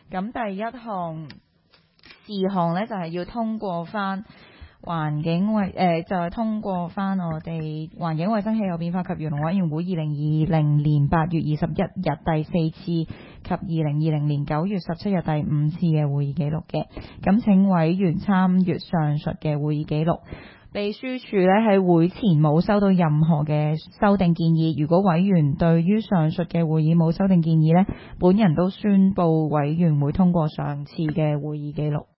咁第一項事項咧就係要通過翻環境就係通過翻我哋環境衛生氣候變化及漁農委員會2020年8月21日第4次及2020年9月17日第5次嘅會議記錄嘅。咁請委員參閱上述嘅會議記錄。秘書處咧喺會前冇收到任何嘅修訂建議。如果委員對於上述嘅會議冇修訂建議呢，本人都宣布委員會通過上次嘅會議記錄。